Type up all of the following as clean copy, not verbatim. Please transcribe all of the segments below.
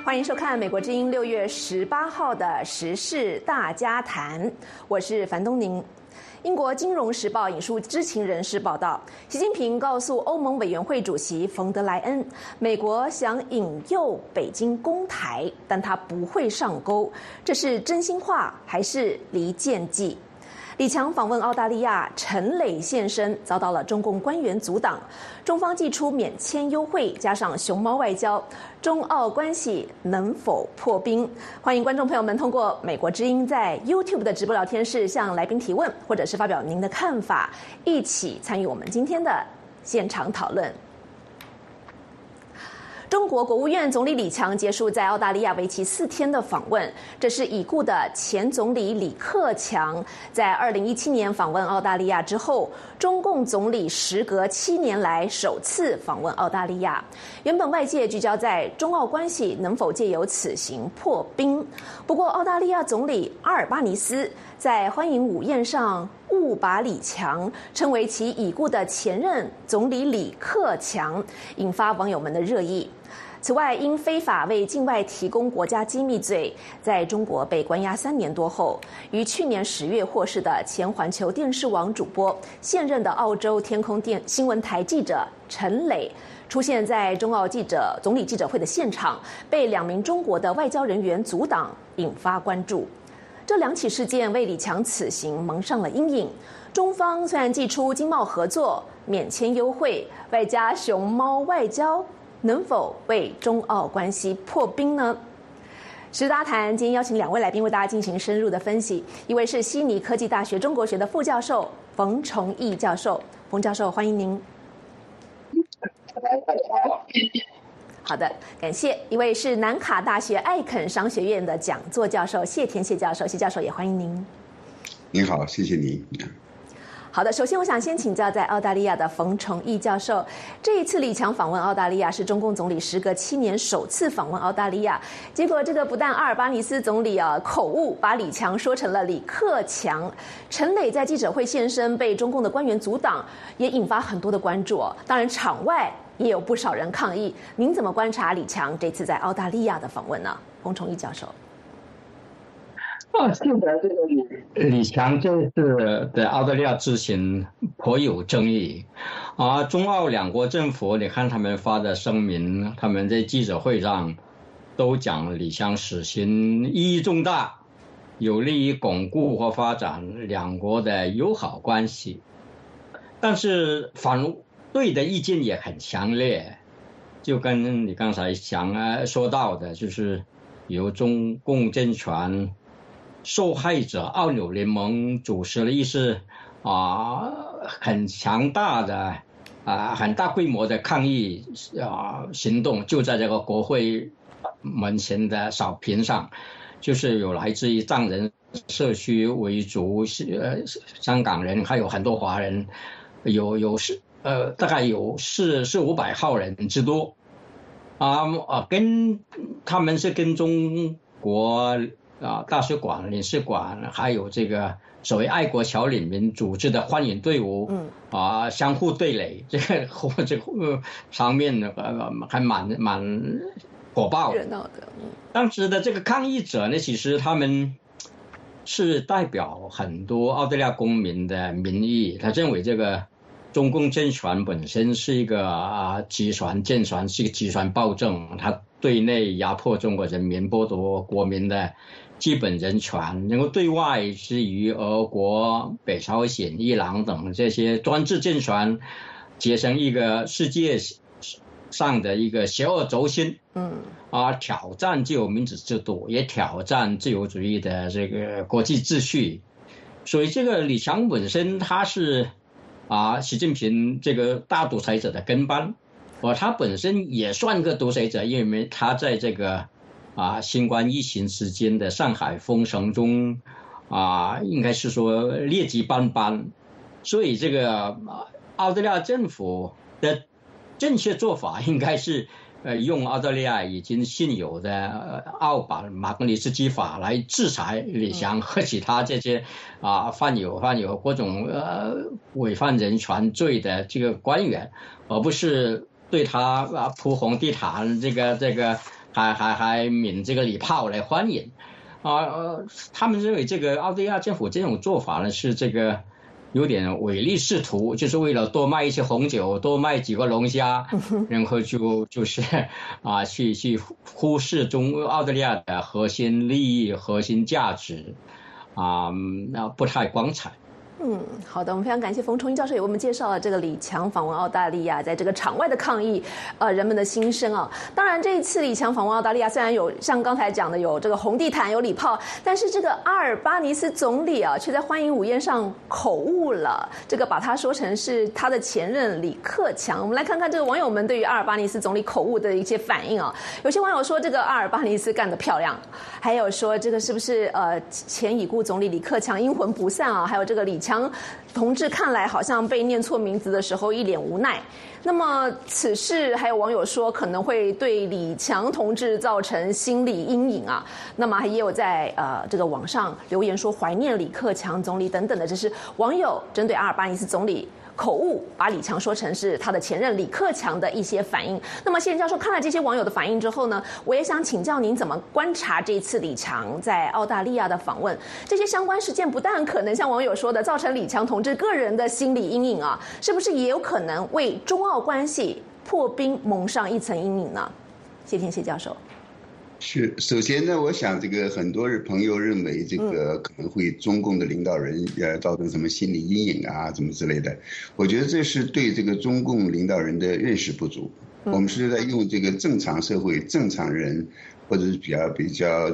欢迎收看美国之音6月18号的时事大家谈，我是樊东宁。英国《金融时报》引述知情人士报道，习近平告诉欧盟委员会主席冯德莱恩，美国想引诱北京攻台，但他不会上钩，这是真心话还是离间计？李强访问澳大利亚，陈磊现身，遭到了中共官员阻挡。中方祭出免签优惠，加上熊猫外交，中澳关系能否破冰？欢迎观众朋友们通过美国之音在 YouTube 的直播聊天室向来宾提问，或者是发表您的看法，一起参与我们今天的现场讨论。中国国务院总理李强结束在澳大利亚为期4天的访问，这是已故的前总理李克强在2017年访问澳大利亚之后，中共总理时隔7年来首次访问澳大利亚。原本外界聚焦在中澳关系能否借由此行破冰，不过澳大利亚总理阿尔巴尼斯在欢迎午宴上误把李强称为其已故的前任总理李克强，引发网友们的热议。此外，因非法为境外提供国家机密罪，在中国被关押3年多后，于去年10月获释的前环球电视网主播、现任的澳洲天空新闻台记者陈磊，出现在中澳总理记者会的现场，被2名中国的外交人员阻挡，引发关注。这2起事件为李强此行蒙上了阴影。中方虽然祭出经贸合作、免签优惠，外加熊猫外交，能否为中澳关系破冰呢？时事大谈今天邀请2位来宾为大家进行深入的分析，一位是悉尼科技大学中国学的副教授冯崇义教授，冯教授欢迎您。好的，感谢。一位是南卡大学艾肯商学院的讲座教授谢田谢教授，谢教授也欢迎您。 您好，谢谢您。 好的，首先我想先请教在澳大利亚的冯崇义教授，这一次李强访问澳大利亚是中共总理时隔7年首次访问澳大利亚，结果这个不但阿尔巴尼斯总理口误把李强说成了李克强，陈磊在记者会现身被中共的官员阻挡，也引发很多的关注。当然场外也有不少人抗议，您怎么观察李强这次在澳大利亚的访问呢？冯崇义教授。 是的，这个李强这次的澳大利亚之行颇有争议啊。中澳2国政府，你看他们发的声明，他们在记者会上都讲李强此行意义重大，有利于巩固和发展2国的友好关系。但是反对的意见也很强烈，就跟你刚才说到的，就是由中共政权受害者澳纽联盟主持了一次很强大的很大规模的抗议行动，就在这个国会门前的草坪上，就是有来自于藏人社区为主，香港人还有很多华人，大概有400-500号人之多跟他们是跟中国大使馆、领事馆，还有这个所谓爱国侨领民组织的欢迎队伍，相互对垒，这个场面还蛮火爆的。热闹的。当时的这个抗议者呢，其实他们是代表很多澳大利亚公民的民意，他认为这个中共政权本身是一个集权政权，是一个集权暴政，他对内压迫中国人民，剥夺国民的基本人权，然后对外是与俄国、北朝鲜、伊朗等这些专制政权结成一个世界上的一个邪恶轴心，挑战自由民主制度，也挑战自由主义的这个国际秩序。所以这个李强本身他是习近平这个大独裁者的跟班，他本身也算个独裁者，因为他在这个新冠疫情时间的上海封城中应该是说劣迹斑斑，所以这个澳大利亚政府的正确做法应该是用澳大利亚已经现有的澳版马格尼茨基法来制裁李强和其他这些犯有各种违反人权罪的这个官员，而不是对他铺红地毯，这个还鸣这个礼炮来欢迎，他们认为这个澳大利亚政府这种做法呢是这个有点唯利是图，就是为了多卖一些红酒，多卖几个龙虾，然后就是去忽视澳大利亚的核心利益、核心价值，那不太光彩。 好的，我们非常感谢冯崇英教授为我们介绍了这个李强访问澳大利亚在这个场外的抗议，人们的心声啊。当然，这一次李强访问澳大利亚，虽然有像刚才讲的有这个红地毯、有礼炮，但是这个阿尔巴尼斯总理却在欢迎午宴上口误了，这个把他说成是他的前任李克强。我们来看看这个网友们对于阿尔巴尼斯总理口误的一些反应啊。有些网友说这个阿尔巴尼斯干得漂亮，还有说这个是不是前已故总理李克强阴魂不散啊？还有这个李强同志看来好像被念错名字的时候一脸无奈。那么此事还有网友说可能会对李强同志造成心理阴影啊。那么也有在这个网上留言说怀念李克强总理等等的，这是网友针对阿尔巴尼斯总理口误把李强说成是他的前任李克强的一些反应。那么谢天教授看了这些网友的反应之后呢，我也想请教您怎么观察这次李强在澳大利亚的访问，这些相关事件不但可能像网友说的造成李强同志个人的心理阴影啊，是不是也有可能为中澳关系破冰蒙上一层阴影呢？谢天谢教授。 是，首先呢，我想这个很多朋友认为这个可能会中共的领导人造成什么心理阴影啊，什么之类的。我觉得这是对这个中共领导人的认识不足。我们是在用这个正常社会、正常人，或者是比较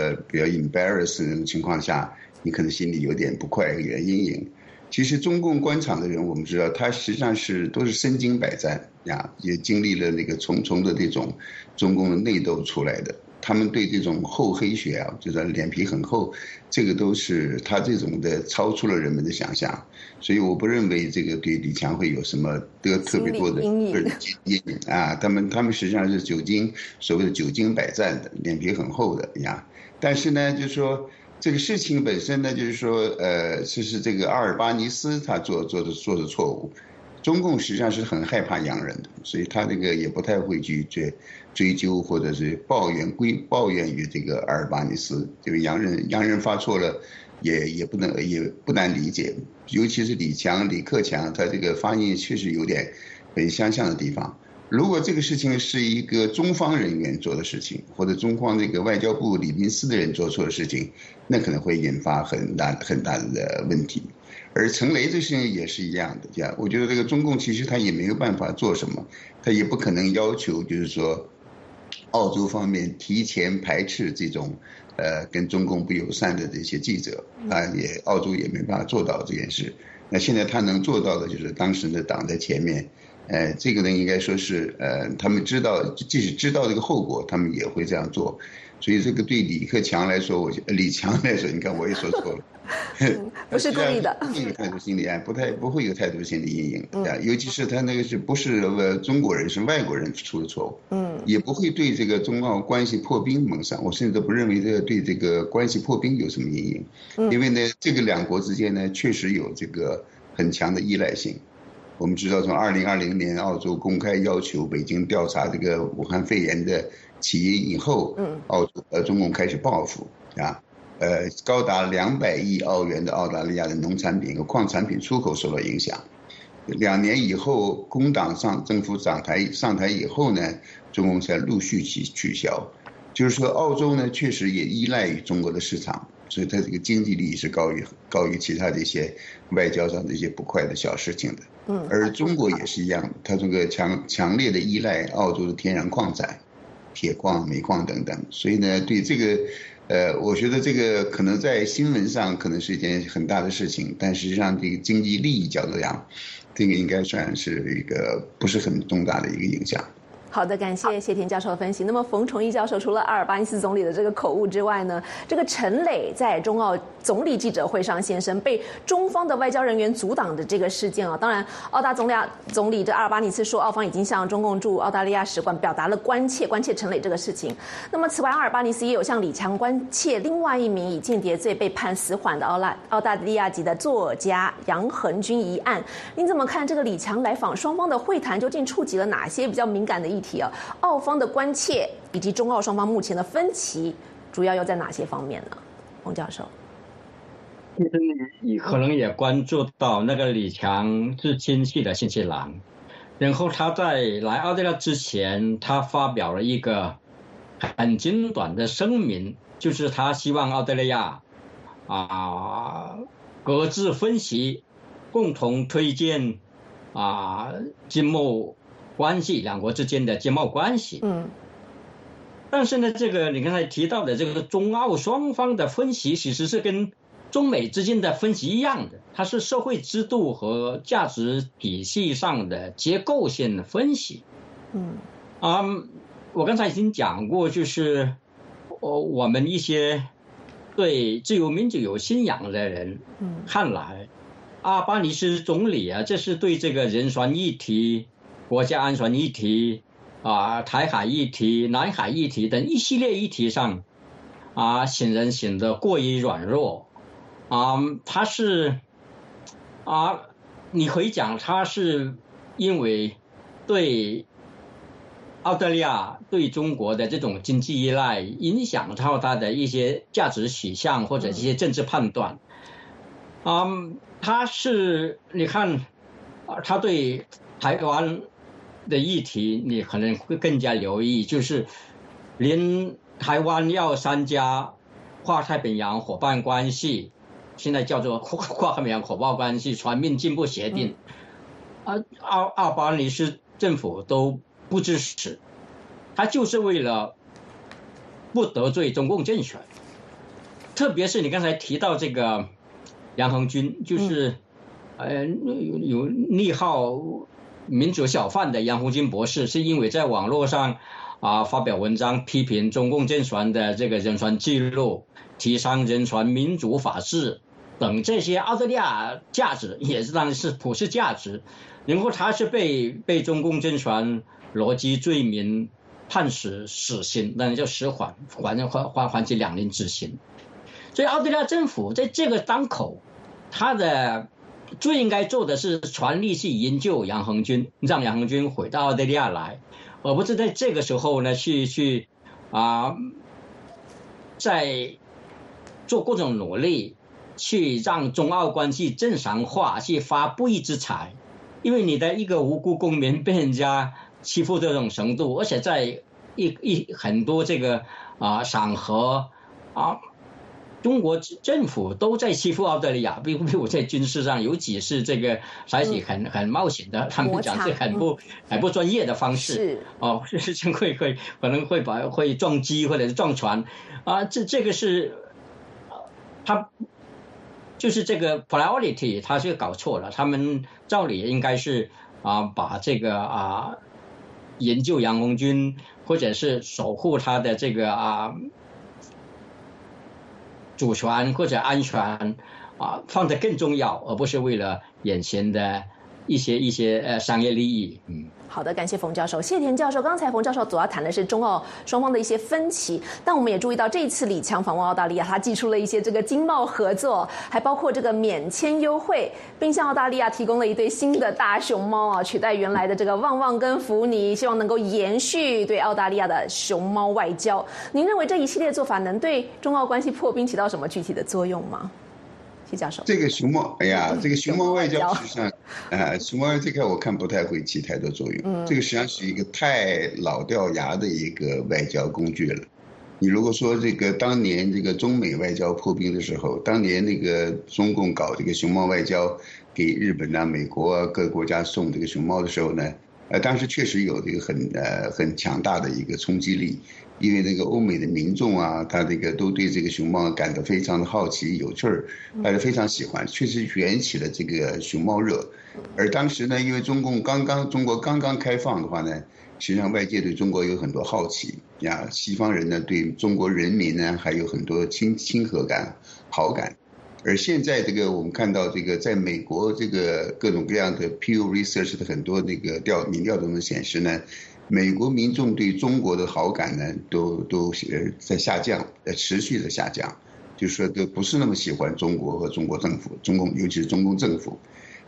embarrassing 的情况下，你可能心里有点不快、有点阴影。其实中共官场的人，我们知道他实际上都是身经百战呀，也经历了那个重重的这种中共的内斗出来的。他们对这种厚黑学啊，就是脸皮很厚，这个都是他这种的超出了人们的想象。所以我不认为这个对李强会有什么特别多的个人阴影啊。他们实际上是所谓的久经百战的，脸皮很厚的呀。但是呢，就是说这个事情本身呢，就是说这是这个阿尔巴尼斯他做的错误。中共实际上是很害怕洋人的，所以他这个也不太会去追究或者是抱怨于这个阿尔巴尼斯。这个洋人发错了，也不难理解。尤其是李克强，他这个发音确实有点很相像的地方。如果这个事情是一个中方人员做的事情，或者中方这个外交部礼宾司的人做错的事情，那可能会引发很大的问题。而陈雷这事情也是一样的，我觉得这个中共其实他也没有办法做什么，他也不可能要求就是说澳洲方面提前排斥这种跟中共不友善的这些记者澳洲也没办法做到这件事。那现在他能做到的就是当时的党在前面，这个呢应该说是他们知道，即使知道这个后果，他们也会这样做。所以这个对李强来说，你看我也说错了， 不是故意的， 会有太多心理不会有太多心理阴影尤其是他那个是不是中国人，是外国人出的错误，也不会对这个中澳关系破冰蒙上。我甚至都不认为这个对这个关系破冰有什么阴影，因为呢，这个两国之间呢确实有这个很强的依赖性。我们知道，从2020年澳洲公开要求北京调查这个武汉肺炎的起因以后，中共开始报复高达200亿澳元的澳大利亚的农产品和矿产品出口受到影响。2年以后，工党政府上台以后呢，中共才陆续取消。就是说，澳洲呢确实也依赖于中国的市场，所以它这个经济利益是高于其他的一些外交上的一些不快的小事情的。而中国也是一样，它这个强烈的依赖澳洲的天然矿产、铁矿、煤矿等等。所以呢，对这个我觉得这个可能在新闻上可能是一件很大的事情，但实际上这个经济利益角度上，这个应该算是一个不是很重大的一个影响。 好的，感谢谢田教授的分析。那么冯崇义教授除了阿尔巴尼斯总理的这个口误之外呢，这个陈磊在中澳总理记者会上现身，被中方的外交人员阻挡的这个事件啊，当然澳大总理这阿尔巴尼斯说，澳方已经向中共驻澳大利亚使馆表达了关切陈磊这个事情。那么此外，阿尔巴尼斯也有向李强关切另外一名以间谍罪被判死缓的澳大利亚籍的作家杨恒均一案。您怎么看这个李强来访双方的会谈究竟触及了哪些比较敏感的议议题啊，澳方的关切以及中澳双方目前的分歧，主要又在哪些方面呢？冯教授， 其实你可能也关注到那个李强是亲戚的新西兰，然后他在来澳大利亚之前，他发表了一个很简短的声明，就是他希望澳大利亚各自分析，共同推荐经贸关系，两国之间的经贸关系。但是呢，这个你刚才提到的这个中澳双方的分析，其实是跟中美之间的分析一样的，它是社会制度和价值体系上的结构性的分析。我刚才已经讲过，就是我们一些对自由民主有信仰的人看来，阿巴尼斯总理这是对这个人权议题、国家安全议题台海议题、南海议题等一系列议题上显然显得过于软弱他是你可以讲他是因为对澳大利亚对中国的这种经济依赖影响到他的一些价值取向或者一些政治判断他是你看他对台湾的议题你可能会更加留意，就是连台湾要参加跨太平洋伙伴关系，现在叫做跨太平洋伙伴关系全面进步协定阿巴尼斯政府都不支持，他就是为了不得罪中共政权。特别是你刚才提到这个杨恒军，就是有昵号民主小贩的杨恒军博士，是因为在网络上发表文章批评中共政权的这个人权记录，提倡人权、民主、法治等这些澳大利亚价值，也当然是普世价值。然后他是被中共政权逻辑罪名判死刑，那就实缓期2年执行。所以澳大利亚政府在这个当口，他的最应该做的是全力去营救杨恒军，让杨恒军回到澳大利亚来，而不是在这个时候呢去在做各种努力去让中澳关系正常化，去发不义之财。因为你的一个无辜公民被人家欺负这种程度，而且在很多这个场合中国政府都在欺负澳大利亚，比如在军事上，尤其是这个采取很冒险的，他们讲是很不专业的方式，是可能会撞击或者是撞船这个是他就是这个 priority 他是搞错了，他们照理应该是把这个研究杨红军或者是守护他的这个主权或者安全放得更重要，而不是为了眼前的一些商业利益。 好的，感谢冯教授。谢田教授，刚才冯教授主要谈的是中澳双方的一些分歧，但我们也注意到这一次李强访问澳大利亚，他寄出了一些这个经贸合作，还包括这个免签优惠，并向澳大利亚提供了一对新的大熊猫取代原来的这个旺旺跟福尼，希望能够延续对澳大利亚的熊猫外交。您认为这一系列做法能对中澳关系破冰起到什么具体的作用吗？谢教授， 这个熊猫，这个熊猫外交实际上，熊猫这个我看不太会起太多作用。这个实际上是一个太老掉牙的一个外交工具了。你如果说这个当年这个中美外交破冰的时候，当年那个中共搞这个熊猫外交，给日本美国各国家送这个熊猫的时候呢，当时确实有这个很强大的一个冲击力。因为那个欧美的民众他这个都对这个熊猫感到非常的好奇有趣儿，大家非常喜欢，确实卷起了这个熊猫热。而当时呢，因为中国刚刚开放的话呢，实际上外界对中国有很多好奇西方人呢对中国人民呢还有很多亲和感、好感。而现在这个我们看到这个在美国这个各种各样的 Pew Research 的很多那个民调都能显示呢，美国民众对中国的好感呢都在下降，持续的下降，就是说都不是那么喜欢中国和中国政府，尤其是中共政府。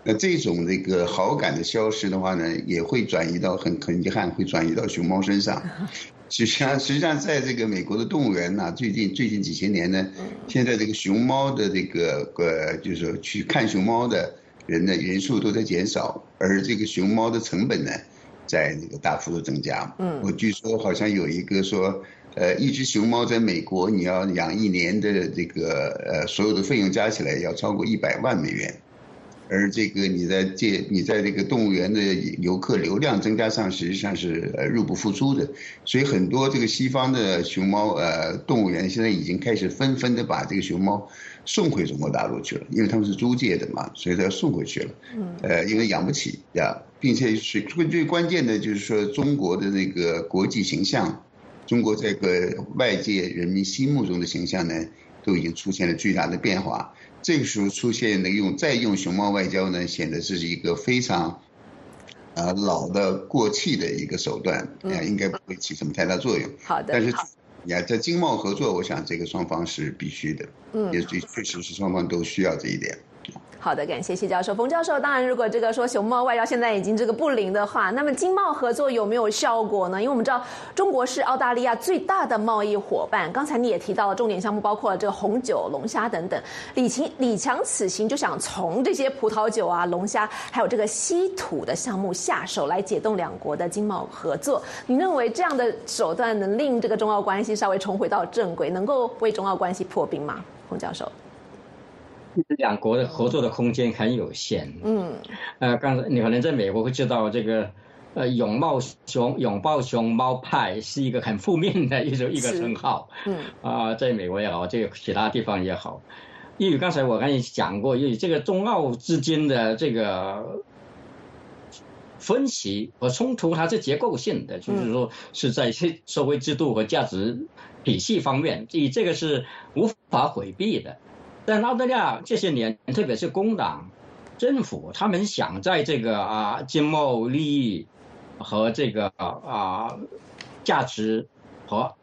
那这种这个好感的消失的话呢，也会转移到很遗憾会转移到熊猫身上。实际上，在这个美国的动物园呢，最近几些年呢，现在这个熊猫的这个就是说去看熊猫的人的人数都在减少，而这个熊猫的成本呢，在那个大幅度增加。我据说好像有一个说，一只熊猫在美国你要养1年的这个所有的费用加起来要超过100万美元。而这个你在这个动物园的游客流量增加上，实际上是入不敷出的，所以很多这个西方的熊猫动物园现在已经开始纷纷的把这个熊猫送回中国大陆去了，因为他们是租借的嘛，所以他要送回去了。因为养不起呀，并且是最关键的就是说中国的那个国际形象，中国这个外界人民心目中的形象呢，都已经出现了巨大的变化。这个时候出现的再用熊猫外交呢，显得是一个非常老的过气的一个手段，应该不会起什么太大作用。 好的， 但是在经贸合作，我想这个双方是必须的，也确实是双方都需要这一点。 好的，感谢谢教授。冯教授，当然如果这个说熊猫外交现在已经这个不灵的话，那么经贸合作有没有效果呢？因为我们知道中国是澳大利亚最大的贸易伙伴，刚才你也提到了重点项目包括了这个红酒、龙虾等等。李强此行就想从这些葡萄酒啊、龙虾还有这个稀土的项目下手，来解冻两国的经贸合作。你认为这样的手段能令这个中澳关系稍微重回到正轨，能够为中澳关系破冰吗？冯教授。 两国的合作的空间很有限。刚才你可能在美国会知道这个，拥抱熊猫派是一个很负面的一个称号。在美国也好，这个其他地方也好，因为刚才我讲过，因为这个中澳之间的这个分歧和冲突，它是结构性的，就是说是在社会制度和价值体系方面，这个是无法回避的。但澳大利亚这些年，特别是工党政府，他们想在这个经贸利益和这个价值和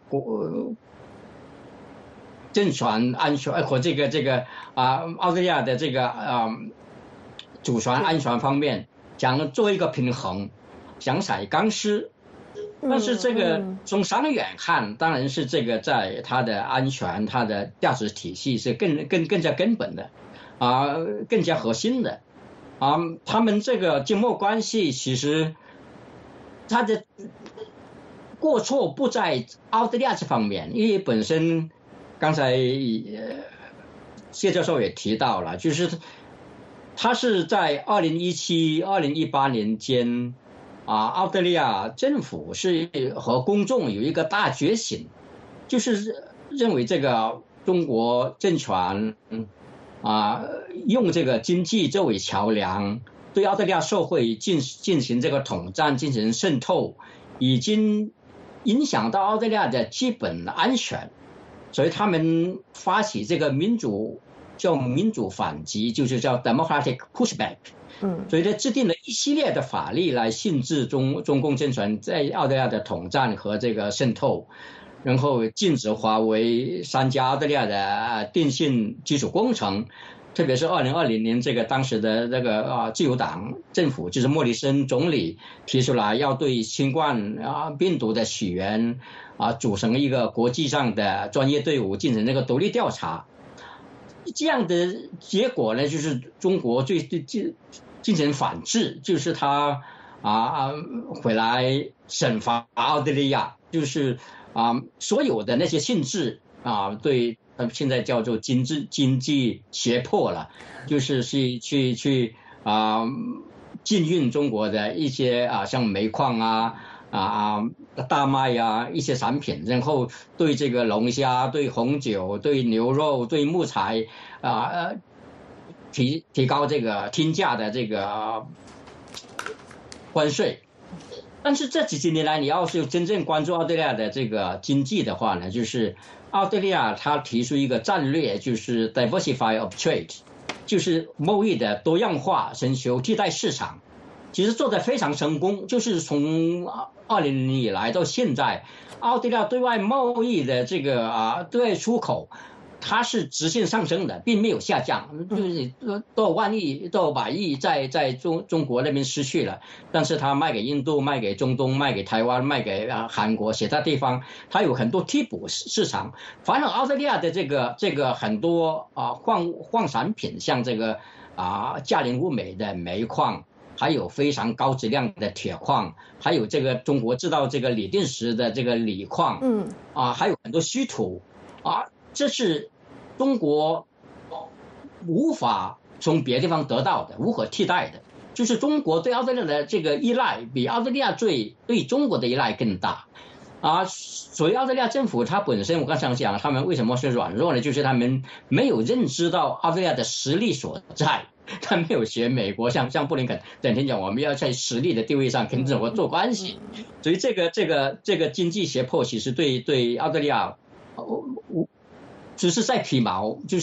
政权安全和这个澳大利亚的这个主权安全方面，想做一个平衡，想采刚施。但是这个从长远看，当然是这个在它的安全、它的价值体系是更加根本的，更加核心的，他们这个经贸关系其实它的过错不在澳大利亚这方面，因为本身刚才谢教授也提到了，就是他是在2017、2018年间。澳大利亚政府是和公众有一个大觉醒，就是认为这个中国政权用这个经济作为桥梁，对澳大利亚社会进行这个统战、进行渗透，已经影响到澳大利亚的基本安全，所以他们发起这个民主反击，就是叫 democratic pushback。所以他制定了一系列的法律来限制中共政权在澳大利亚的统战和这个渗透，然后禁止华为参加澳大利亚的电信基础工程，特别是2020年这个当时的这个自由党政府，就是莫里森总理提出来要对新冠病毒的起源组成一个国际上的专业队伍进行这个独立调查。这样的结果呢，就是中国进行反制，就是他回来审罚澳大利亚，就是所有的那些性质对现在叫做经济胁迫了，就是去禁运中国的一些像煤矿大麦一些产品，然后对这个龙虾、对红酒、对牛肉、对木材提高这个天价的这个关税。但是这几十年来，你要是真正关注澳大利亚的这个经济的话呢，就是澳大利亚它提出一个战略，就是 diversify of trade， 就是贸易的多样化，寻求替代市场。其实做得非常成功，就是从2000年以来到现在，澳大利亚对外贸易的这个对外出口它是直线上升的，并没有下降，就是多万亿、多百亿在中国那边失去了，但是它卖给印度、卖给中东、卖给台湾、卖给韩国其他地方，它有很多替补市场。反而澳大利亚的这个很多矿产品，像这个价廉物美的煤矿，还有非常高质量的铁矿，还有这个中国制造这个锂电池的这个锂矿，还有很多稀土这是中国无法从别的地方得到的，无可替代的。就是中国对澳大利亚的这个依赖，比澳大利亚对中国的依赖更大。所以澳大利亚政府它本身，我刚才讲他们为什么是软弱呢？就是他们没有认知到澳大利亚的实力所在，他没有学美国，像布林肯整天讲我们要在实力的地位上跟中国做关系。所以这个经济胁迫其实对澳大利亚只是在皮毛，就是。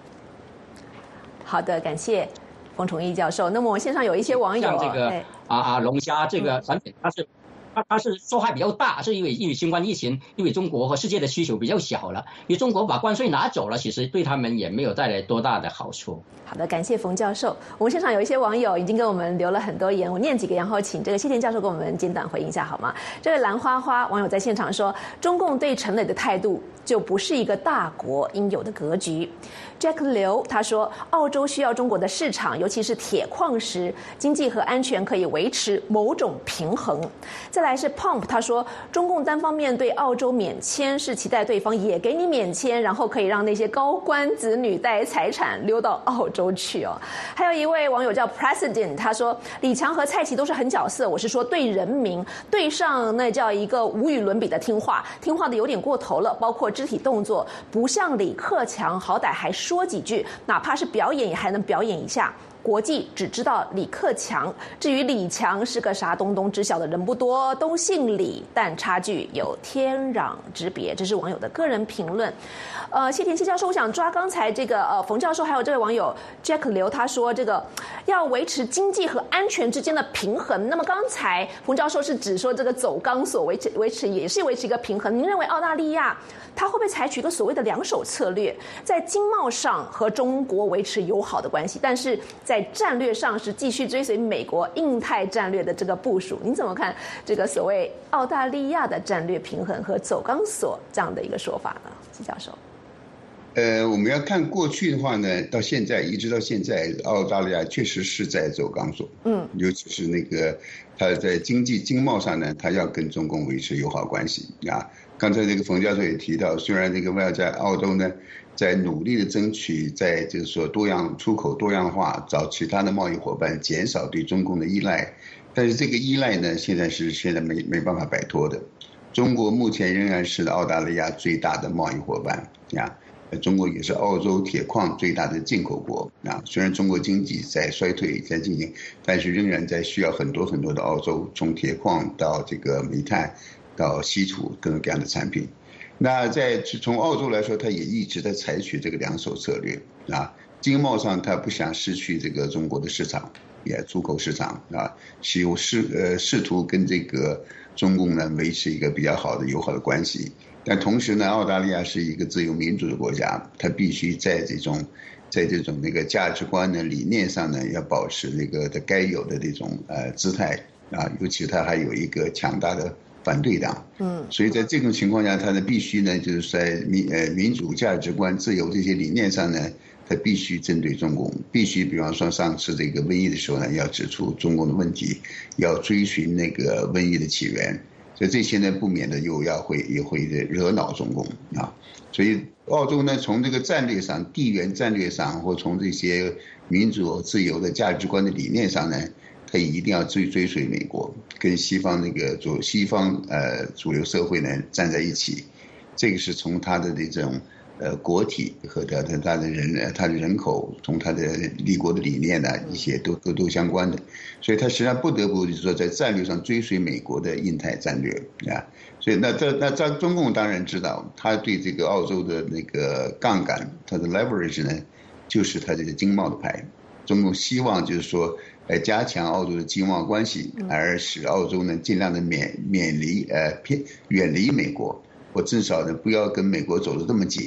好的，感谢冯崇义教授。那么我们线上有一些网友， 像这个龙虾这个产品，它是受害比较大，是因为新冠疫情，因为中国和世界的需求比较小了，因为中国把关税拿走了，其实对他们也没有带来多大的好处。 好的，感谢冯教授。我们现场有一些网友已经跟我们留了很多言，我念几个，然后请这个谢田教授给我们简短回应一下好吗？这个蓝花花网友在现场说，中共对陈磊的态度就不是一个大国应有的格局。Jack 刘他说，澳洲需要中国的市场，尤其是铁矿石，经济和安全可以维持某种平衡。再来是 Pump 他说，中共单方面对澳洲免签是期待对方也给你免签，然后可以让那些高官子女带财产溜到澳洲去哦。还有一位网友叫 President 他说，李强和蔡奇都是狠角色，我是说对人民，对上那叫一个无与伦比的听话的有点过头了，包括肢体动作，不像李克强好歹还说几句，哪怕是表演也还能表演一下。国际只知道李克强，至于李强是个啥东东知晓的人不多，都姓李，但差距有天壤之别。这是网友的个人评论。谢田谢教授，我想抓刚才这个冯教授还有这位网友 Jack 刘他说，这个要维持经济和安全之间的平衡。那么刚才冯教授是指说这个走钢索维持也是维持一个平衡。您认为澳大利亚它会不会采取一个所谓的两手策略，在经贸上和中国维持友好的关系，但是在战略上是继续追随美国印太战略的这个部署？您怎么看这个所谓澳大利亚的战略平衡和走钢索这样的一个说法呢？季教授。 我们要看过去的话呢，到现在一直到现在，澳大利亚确实是在走钢索，尤其是那个他在经贸上呢，他要跟中共维持友好关系啊。刚才这个冯教授也提到，虽然这个在澳洲呢，在努力的争取，在就是说出口多样化，找其他的贸易伙伴，减少对中共的依赖，但是这个依赖呢，现在没办法摆脱的。中国目前仍然是澳大利亚最大的贸易伙伴啊。中国也是澳洲铁矿最大的进口国啊。虽然中国经济在衰退在进行，但是仍然在需要很多的澳洲，从铁矿到这个煤炭到稀土各种各样的产品。那从澳洲来说，它也一直在采取这个两手策略啊。经贸上它不想失去这个中国的市场，也出口市场啊，试图跟这个中共呢维持一个比较好的友好的关系。但同时呢，澳大利亚是一个自由民主的国家，它必须在这种那个价值观的理念上呢，要保持那个它该有的这种姿态啊，尤其它还有一个强大的反对党，所以在这种情况下，它呢必须呢就是在民主价值观、自由这些理念上呢，它必须针对中共，必须比方说上次这个瘟疫的时候呢，要指出中共的问题，要追寻那个瘟疫的起源。所以这些呢，不免的也会惹恼中共啊。所以澳洲呢，从这个战略上、地缘战略上，或从这些民主自由的价值观的理念上呢，它一定要追随美国，跟西方主流社会呢站在一起。这个是从他的这种国体和他的人口，从他的立国的理念呢，一些都相关的，所以他实际上不得不就是说在战略上追随美国的印太战略啊。所以那中共当然知道，他对这个澳洲的那个杠杆，他的 leverage 呢，就是他这个经贸的牌。中共希望就是说加强澳洲的经贸关系，而使澳洲呢尽量的远离美国。我至少呢不要跟美国走得这么近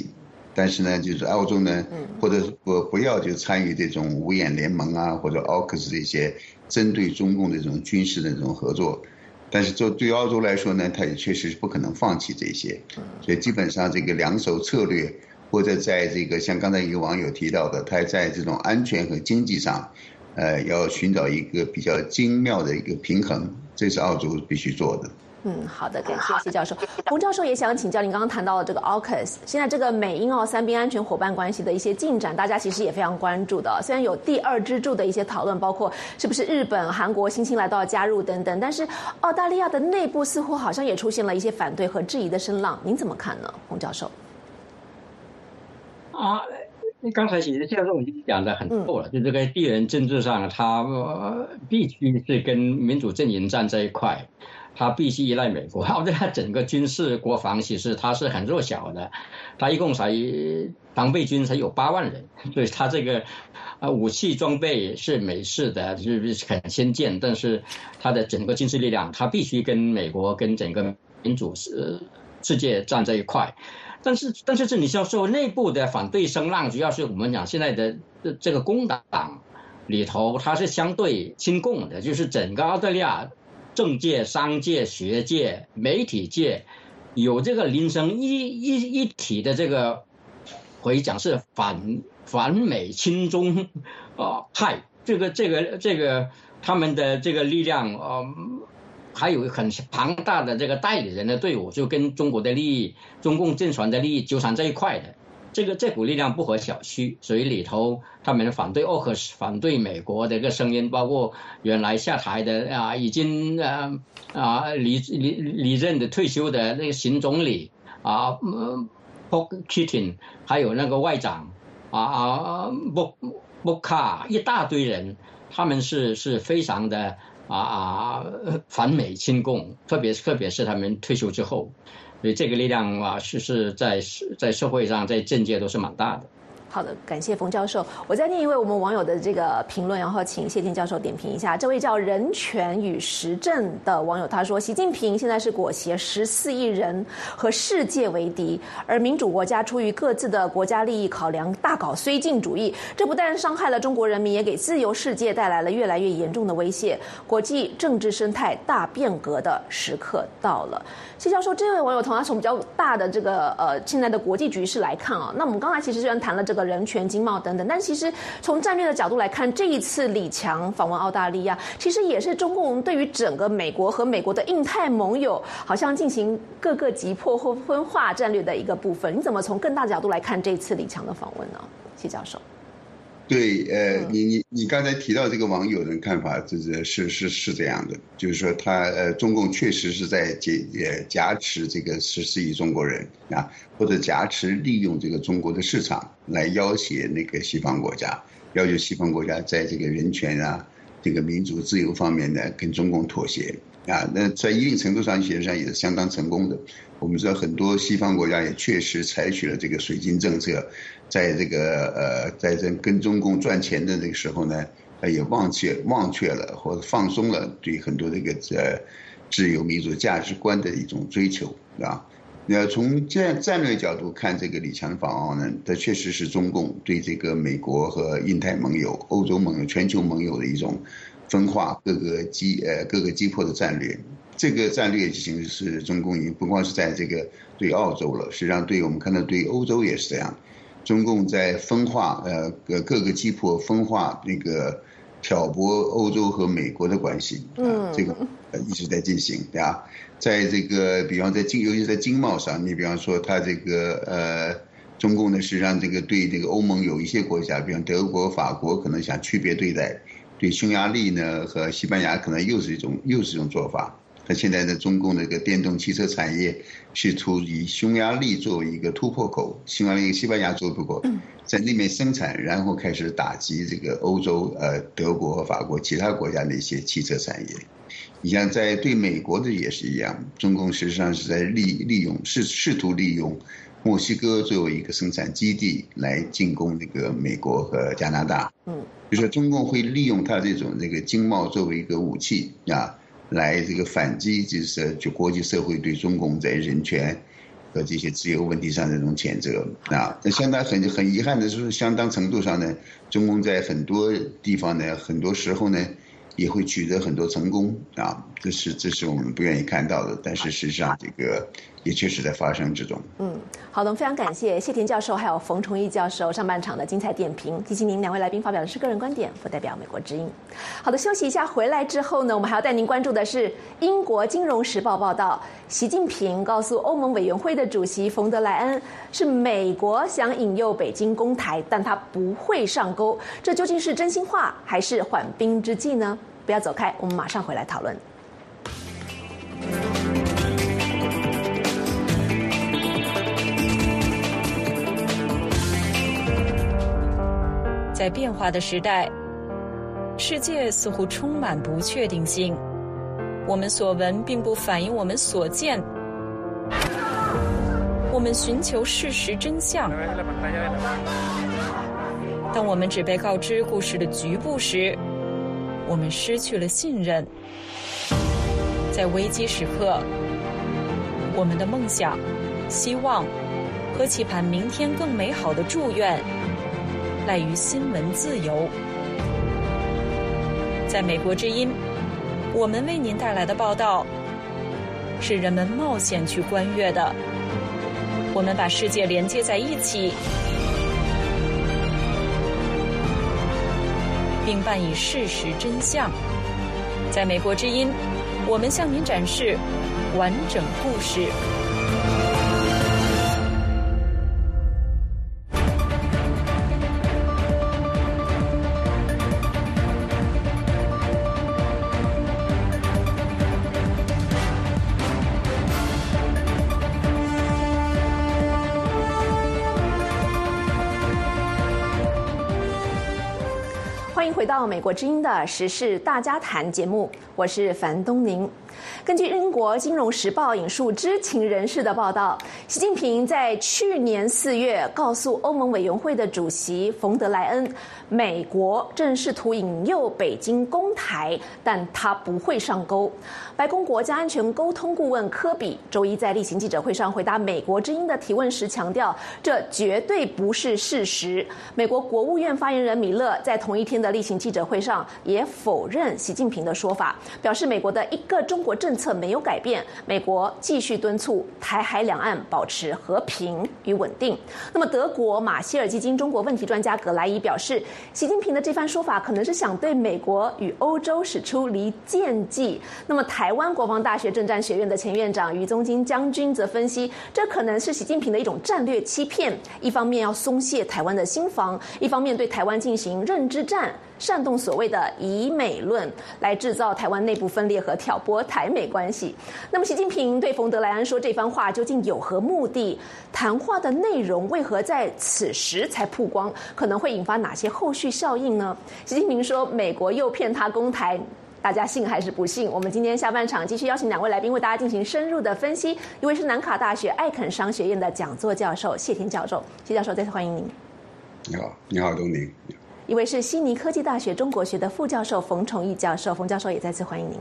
但是呢，就是澳洲呢，或者不要就参与这种五眼联盟啊，或者AUKUS 这些针对中共的这种军事的这种合作。但是对于澳洲来说呢，它也确实不可能放弃这些，所以基本上这个两手策略，或者在这个像刚才一个网友提到的，他在这种安全和经济上，要寻找一个比较精妙的一个平衡，这是澳洲必须做的。 好的，感谢谢教授。洪教授也想请教您刚刚谈到的这个 AUKUS， 现在这个美英澳三边安全伙伴关系的一些进展，大家其实也非常关注的。虽然有第二支柱的一些讨论，包括是不是日本、韩国、新兴来到加入等等，但是澳大利亚的内部似乎好像也出现了一些反对和质疑的声浪，您怎么看呢，洪教授？ 刚才其实教授已经讲得很透了，就这个地缘政治上，他必须是跟民主阵营站在一块。他必须依赖美国，澳大利亚整个军事国防其实它是很弱小的，它一共才防备军才有8万人，所以它这个武器装备是美式的，就是很先进，但是它的整个军事力量，它必须跟美国跟整个民主世界站在一块。但是这你要说内部的反对声浪，主要是我们讲现在的这个工党里头，它是相对亲共的，就是整个澳大利亚政界、商界、学界、媒体界有这个林生一体的这个，可以讲是反美亲中派，这个他们的这个力量还有很庞大的这个代理人的队伍，就跟中国的利益、中共政权的利益纠缠在一块的。这股力量不可小觑，所以里头他们反对AUKUS、反对美国的一个声音，包括原来下台的已经离任的退休的那个新总理Paul Keating， 还有那个外长Boka， 一大堆人，他们是非常的反美亲共，特别是他们退休之后。所以这个力量是在社会上、在政界都是蛮大的。 好的，感谢冯教授。我再念一位我们网友的这个评论，然后请谢天教授点评一下。这位叫人权与时政的网友他说，习近平现在是裹挟14亿人和世界为敌，而民主国家出于各自的国家利益考量，大搞绥靖主义，这不但伤害了中国人民，也给自由世界带来了越来越严重的威胁。国际政治生态大变革的时刻到了。谢教授，这位网友从他从比较大的这个现在的国际局势来看那我们刚才其实虽然谈了这个人权、经贸等等，但其实从战略的角度来看，这一次李强访问澳大利亚，其实也是中共对于整个美国和美国的印太盟友，好像进行各个击破或分化战略的一个部分。你怎么从更大角度来看这一次李强的访问呢，谢教授？ 对，你刚才提到这个网友的看法，是这样的，就是说中共确实是在挟持这个14亿中国人或者挟持利用这个中国的市场来要挟那个西方国家，要求西方国家在这个人权这个民主自由方面呢跟中共妥协那在一定程度上，其实上也是相当成功的。我们知道很多西方国家也确实采取了这个水晶政策，在这个在这跟中共赚钱的这个时候呢，也忘却了或者放松了对很多这个自由民主价值观的一种追求那从战略角度看，这个李强访澳呢，它确实是中共对这个美国和印太盟友、欧洲盟友、全球盟友的一种分化各个击破的战略。这个战略其实是中共不光是在这个对澳洲了，实际上对我们看到对欧洲也是这样。中共在分化各个击破分化那个挑拨欧洲和美国的关系这个一直在进行在这个比方尤其在经贸上，你比方说他这个中共呢实际上这个对这个欧盟有一些国家，比方德国、法国可能想区别对待，对匈牙利呢和西班牙可能又是一种做法。那现在的中共的一个电动汽车产业试图以匈牙利作为一个突破口，匈牙利、西班牙作为突破口，在那边生产，然后开始打击这个欧洲、德国和法国其他国家的一些汽车产业。你像在对美国的也是一样，中共实际上是在试图利用墨西哥作为一个生产基地来进攻那个美国和加拿大。就是说中共会利用它这种这个经贸作为一个武器。来这个反击，就国际社会对中共在人权、 和这些自由问题上的这种谴责啊。相当很遗憾的是，相当程度上呢，中共在很多地方呢，很多时候呢，也会取得很多成功啊，这是我们不愿意看到的，但是实际上这个也确实在发生之中。 好的，非常感谢谢田教授还有冯崇义教授上半场的精彩点评。提醒您，两位来宾发表的是个人观点，不代表美国之音。好的，休息一下，回来之后呢，我们还要带您关注的是英国《金融时报》报道，习近平告诉欧盟委员会的主席冯德莱恩，是美国想引诱北京攻台，但他不会上钩。这究竟是真心话还是缓兵之计呢？不要走开，我们马上回来讨论。 在变化的时代，世界似乎充满不确定性。我们所闻并不反映我们所见。我们寻求事实真相。当我们只被告知故事的局部时，我们失去了信任。在危机时刻，我们的梦想、希望和期盼明天更美好的祝愿赖于新闻自由。在美国之音，我们为您带来的报道是人们冒险去观阅的。我们把世界连接在一起，并伴以事实真相。在美国之音，我们向您展示完整故事。 欢迎回到美国之音的时事大家谈节目，我是樊东宁。根据英国《金融时报》引述知情人士的报道，习近平在去年4月告诉欧盟委员会的主席冯德莱恩，美国正试图引诱北京攻台，但他不会上钩。白宫国家安全沟通顾问科比周一在例行记者会上回答美国之音的提问时强调，这绝对不是事实。美国国务院发言人米勒在同一天的例行记者会上也否认习近平的说法，表示美国的一个中国政策没有改变，美国继续敦促台海两岸保持和平与稳定。那么德国马歇尔基金中国问题专家葛莱伊表示，习近平的这番说法可能是想对美国与欧洲使出离间计。那么台湾国防大学政战学院的前院长于宗金将军则分析，这可能是习近平的一种战略欺骗，一方面要松懈台湾的心防，一方面对台湾进行认知战，煽动所谓的以美论，来制造台湾内部分裂和挑拨台美关系。那么习近平对冯德莱恩说这番话究竟有何目的？谈话的内容为何在此时才曝光？可能会引发哪些后续效应呢？习近平说美国诱骗他攻台，大家信还是不信？我们今天下半场继续邀请两位来宾为大家进行深入的分析。一位是南卡大学艾肯商学院的讲座教授谢田教授，谢教授再次欢迎您。 你好，东宁。 一位是悉尼科技大学中国学的副教授冯崇义教授，冯教授也再次欢迎您。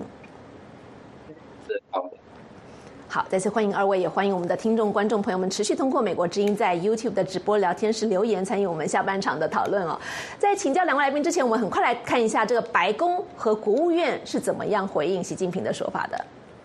好，再次欢迎二位，也欢迎我们的听众观众朋友们持续通过美国之音在 YouTube 的直播聊天室留言，参与我们下半场的讨论哦。在请教两位来宾之前，我们很快来看一下这个白宫和国务院是怎么样回应习近平的说法的。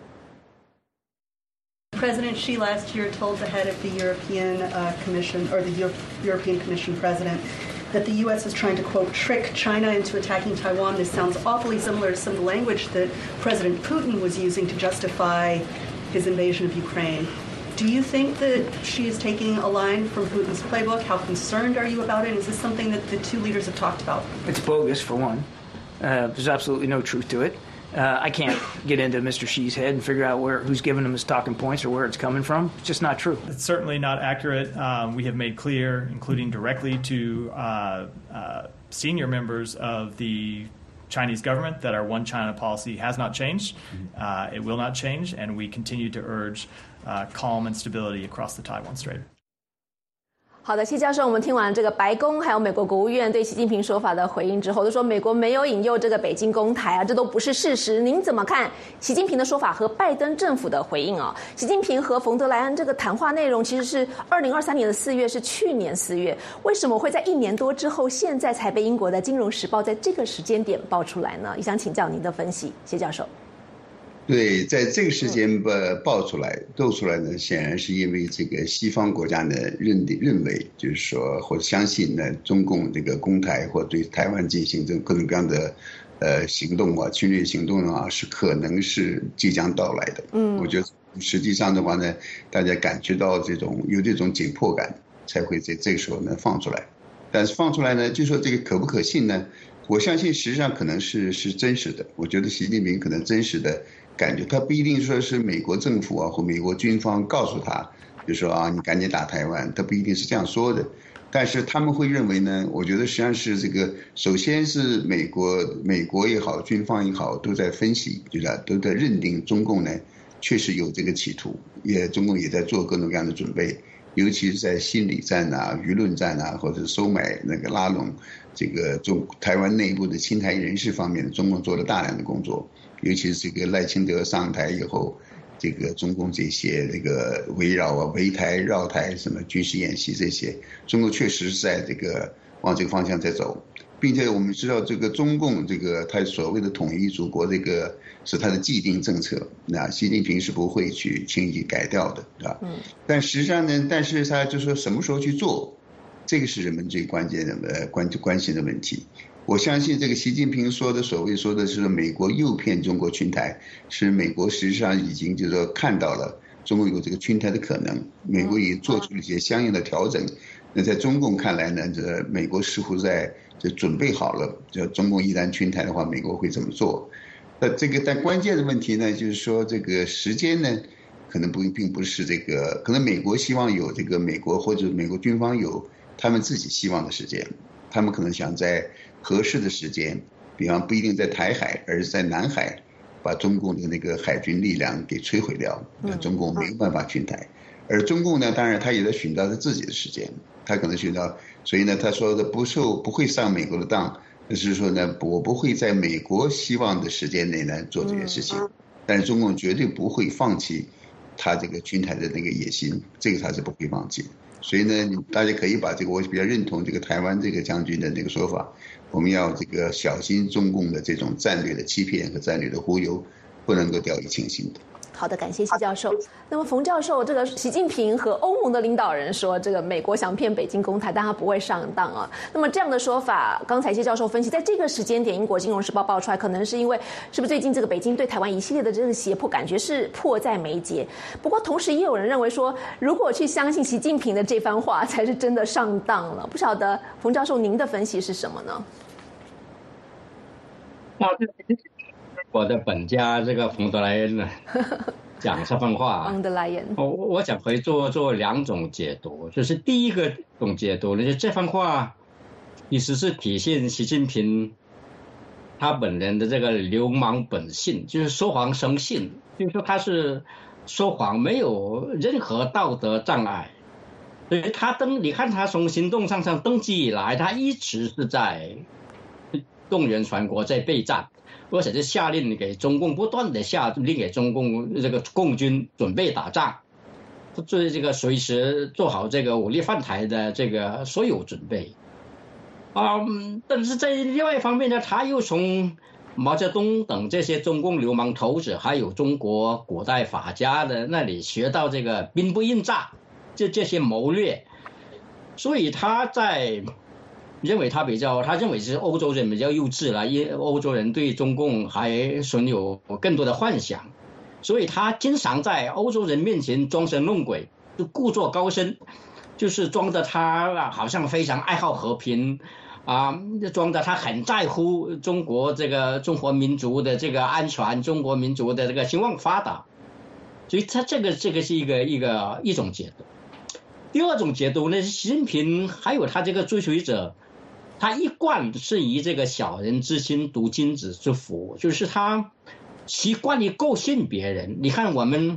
President Xi last year told the head of the European Commission, or the European Commission president, that the U.S. is trying to, quote, trick China into attacking Taiwan. This sounds awfully similar to some of the language that President Putin was using to justify his invasion of Ukraine. Do you think that Xi is taking a line from Putin's playbook? How concerned are you about it? Is this something that the two leaders have talked about? It's bogus, for one. There's absolutely no truth to it. I can't get into Mr. Xi's head and figure out who's giving him his talking points or where it's coming from. It's just not true. It's certainly not accurate. We have made clear, including directly to senior members of the Chinese government, that our one China policy has not changed. It will not change, and we continue to urge calm and stability across the Taiwan Strait. 好的，谢教授，我们听完这个白宫还有美国国务院对习近平说法的回应之后，都说美国没有引诱这个北京攻台啊，这都不是事实。您怎么看习近平的说法和拜登政府的回应啊？习近平和冯德莱恩这个谈话内容其实是2023年4月，是去年4月，为什么会在1年多之后，现在才被英国的《金融时报》在这个时间点爆出来呢？也想请教您的分析，谢教授。 对，在这个时间爆出来、斗出来呢，显然是因为这个西方国家呢认为，就是说或者相信呢，中共这个攻台或对台湾进行这种各种各样的行动啊、侵略行动啊，是可能是即将到来的。我觉得实际上的话呢，大家感觉到有这种紧迫感，才会在这个时候呢放出来。但是放出来呢，就说这个可不可信呢？我相信实际上可能是真实的。我觉得习近平可能真实的感觉，他不一定说是美国政府啊或美国军方告诉他，就说啊你赶紧打台湾，他不一定是这样说的。但是他们会认为呢，我觉得实际上是这个，首先是美国也好，军方也好，都在分析，就是都在认定中共呢确实有这个企图，中共也在做各种各样的准备。尤其是在心理战啊、舆论战啊，或者收买拉拢这个台湾内部的亲台人士方面，中共做了大量的工作。尤其是这个赖清德上台以后，这个中共这些这个围绕啊、围台、绕台什么军事演习这些，中共确实是在这个往这个方向在走。并且我们知道，这个中共这个他所谓的统一祖国，这个是他的既定政策，那习近平是不会去轻易改掉的，对吧？但实际上呢，但是他就说什么时候去做，这个是人们最关键的关心的问题。我相信这个习近平说的说的是美国诱骗中国侵台，是美国实际上已经就是说看到了中国有这个侵台的可能，美国也做出了一些相应的调整。那在中共看来呢，这美国似乎就准备好了，就中共一旦侵台的话，美国会怎么做？但关键的问题呢，就是说这个时间呢，可能并不是这个，可能美国希望有这个美国或者美国军方有他们自己希望的时间，他们可能想在合适的时间，比方不一定在台海，而是在南海，把中共的那个海军力量给摧毁掉，中共没有办法侵台。而中共呢，当然他也在寻找他自己的时间，他可能寻找，所以呢，他说的不会上美国的当，就是说呢，我不会在美国希望的时间内呢做这件事情，但是中共绝对不会放弃他这个侵台的那个野心，这个他是不会放弃的。所以呢，大家可以把这个，我比较认同这个台湾这个将军的那个说法，我们要这个小心中共的这种战略的欺骗和战略的忽悠，不能够掉以轻心的。 好的，感谢谢教授。那么冯教授，这个习近平和欧盟的领导人说，这个美国想骗北京攻台，但他不会上当啊。那么这样的说法，刚才谢教授分析，在这个时间点，英国《金融时报》爆出来，可能是因为是不是最近这个北京对台湾一系列的这个胁迫，感觉是迫在眉睫。不过同时也有人认为说，如果去相信习近平的这番话，才是真的上当了。不晓得冯教授您的分析是什么呢？ 我的本家这个冯德莱恩呢，讲这番话， 冯德莱恩， 我想可以做两种解读，就是第一个种解读呢，就这番话，其实是体现习近平他本人的这个流氓本性，就是说谎生性，就是说他是说谎没有任何道德障碍，所以你看他从行动上登基以来，他一直是在动员全国在备战。而且是下令给中共，不断的下令给中共这个共军准备打仗，做这个随时做好这个武力犯台的这个所有准备。但是在另外一方面呢，他又从毛泽东等这些中共流氓头子，还有中国古代法家的那里学到这个兵不应诈，这些谋略，所以他认为是欧洲人比较幼稚了，因为欧洲人对中共还存有更多的幻想，所以他经常在欧洲人面前装神弄鬼，就故作高深，就是装着他好像非常爱好和平装着他很在乎中国民族的这个安全，中国民族的这个兴旺发达，所以他这个是一种解读。第二种解读呢，习近平还有他这个追随者，他一贯是以这个小人之心度君子之腹，就是他习惯于构陷别人。你看我们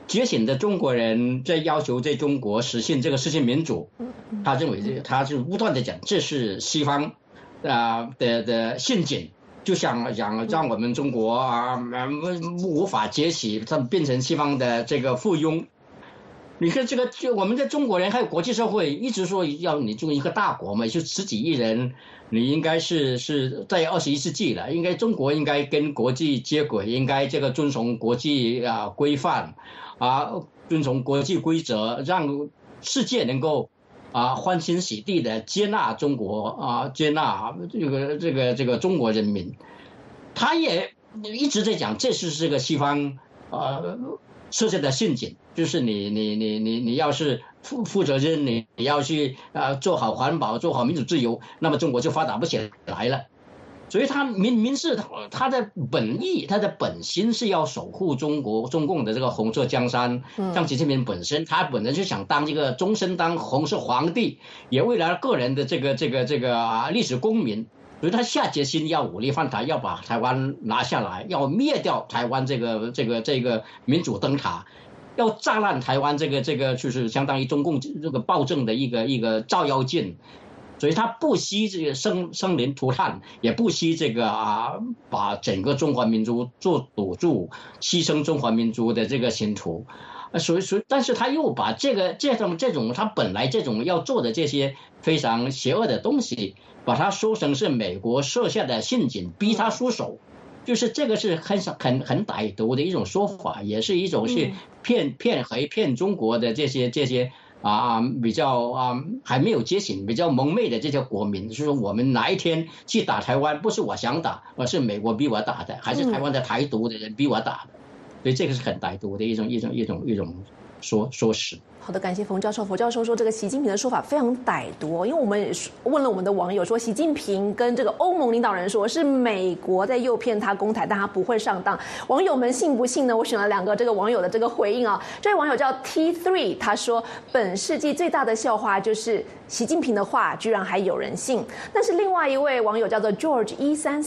觉醒的中国人在要求在中国实现这个实现民主，他认为他是不断的讲这是西方的陷阱，就想让我们中国无法崛起，它变成西方的这个附庸。你看这个，就我们的中国人还有国际社会一直说要你做一个大国嘛，就10几亿人，你应该是在21世纪了，应该中国应该跟国际接轨，应该这个遵从国际规范遵从国际规则，让世界能够欢欣喜地的接纳中国接纳这个中国人民。他也一直在讲，这是这个西方设下的陷阱，就是你要是负责任，你要去做好环保，做好民主自由，那么中国就发达不起来了。所以他明示他的本意，他的本心是要守护中共的这个红色江山。像习近平本身，他本人就想当这个终身当红色皇帝，也为了个人的这个历史公民。所以他下决心要武力犯台，要把台湾拿下来，要灭掉台湾这个民主灯塔，要炸烂台湾这个就是相当于中共这个暴政的一个照妖镜。所以他不惜这个生灵涂炭，也不惜这个把整个中华民族做赌注，牺牲中华民族的这个前途。所以但是他又把这种他本来这种要做的这些非常邪恶的东西，把它说成是美国设下的陷阱，逼他出手，就是这个是很歹毒的一种说法，也是一种是骗中国的这些比较还没有觉醒、比较蒙昧的这些国民，就是说我们哪一天去打台湾，不是我想打，而是美国逼我打的，还是台湾的台独的人逼我打的，所以这个是很歹毒的一种说辞。 好的，感谢冯教授。冯教授说，这个习近平的说法非常歹毒，因为我们也问了我们的网友说，习近平跟这个欧盟领导人说是美国在诱骗他攻台，但他不会上当。网友们信不信呢？我选了2个这个网友的这个回应啊。这位网友叫 T3， 他说本世纪最大的笑话就是习近平的话居然还有人信。但是另外一位网友叫做 George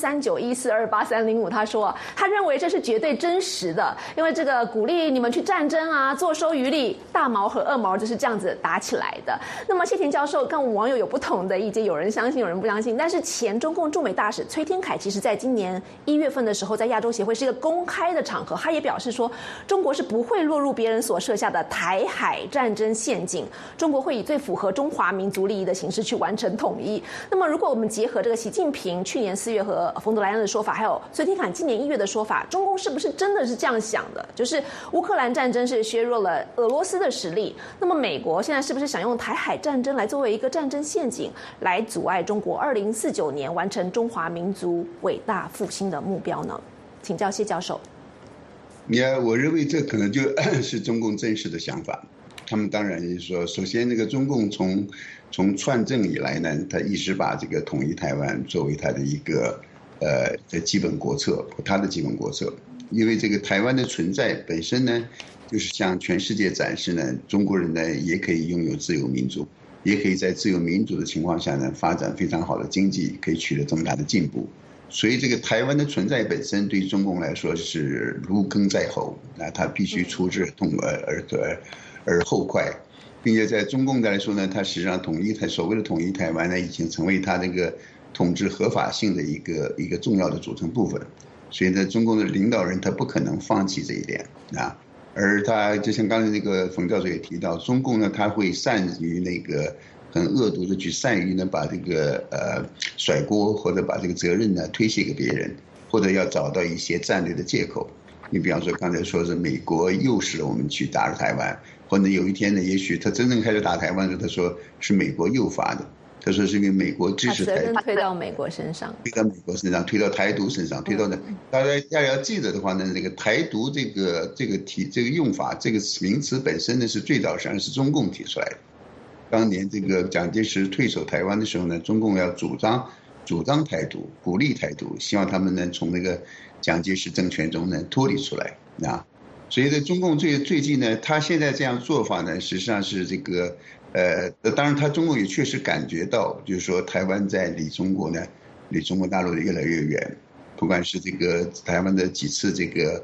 1339142835，他说他认为这是绝对真实的，因为这个鼓励你们去战争坐收渔利，大毛和2毛就是这样子打起来的。那么谢田教授跟网友有不同的意见，有人相信，有人不相信。但是前中共驻美大使崔天凯其实在今年1月份的时候，在亚洲协会是一个公开的场合，他也表示说，中国是不会落入别人所设下的台海战争陷阱，中国会以最符合中华民族利益的形式去完成统一。那么如果我们结合这个习近平去年4月和冯德莱恩的说法，还有崔天凯今年1月的说法，中共是不是真的是这样想的？就是乌克兰战争是削弱了俄罗斯的实力，那么美国现在是不是想用台海战争来作为一个战争陷阱，来阻碍中国2049年完成中华民族伟大复兴的目标呢？请教谢教授。 我认为这可能就是中共真实的想法。他们当然就是说，首先那个中共从篡政以来呢，他一直把这个统一台湾作为他的一个基本国策，他的基本国策。因为这个台湾的存在本身呢，就是向全世界展示呢，中国人呢也可以拥有自由民主，也可以在自由民主的情况下呢，发展非常好的经济，可以取得这么大的进步。所以这个台湾的存在本身对中共来说是如鲠在喉，那他必须出之而后快，并且在中共来说呢，他实际上所谓的统一台湾呢，已经成为他这个统治合法性的一个重要的组成部分。所以呢，中共的领导人他不可能放弃这一点而他就像刚才那个冯教授也提到，中共呢他会善于很恶毒的去善于呢把这个甩锅或者把这个责任呢推卸给别人，或者要找到一些战略的借口。你比方说刚才说是美国诱使了我们去打台湾，或者有一天呢，也许他真正开始打台湾的时候，他说是美国诱发的。他说是因为美国支持台独， 把责任推到美国身上， 推到美国身上，推到台独身上，推到大家要记得的话呢，这个台独这个用法，这个名词本身呢是最早上是中共提出来的。当年这个蒋介石退守台湾的时候呢，中共要主张台独，鼓励台独，希望他们能从那个蒋介石政权中呢脱离出来所以在中共最近呢，他现在这样做法呢，实际上是这个当然他中共也确实感觉到，就是说台湾在离中国大陆的越来越远，不管是这个台湾的几次这个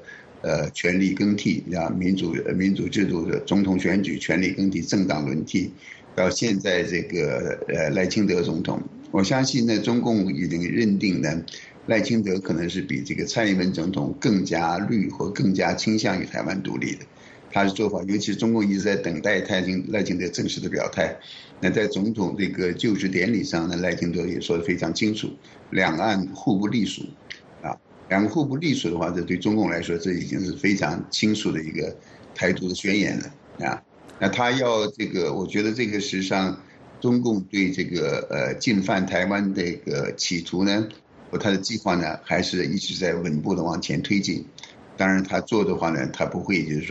权力更替，民主制度的总统选举权力更替，政党轮替，到现在这个赖清德总统，我相信呢，中共已经认定呢，赖清德可能是比这个蔡英文总统更加绿或更加倾向于台湾独立的。他的做法，尤其中共一直在等待赖清德正式的表态。那在总统这个就职典礼上呢，赖清德也说得非常清楚，两岸互不隶属。两个互不隶属的话，这对中共来说，这已经是非常清楚的一个台独的宣言了那他要这个，我觉得这个实际上，中共对这个进犯台湾这个企图呢，和他的计划呢，还是一直在稳步的往前推进。当然，他做的话呢，他不会就是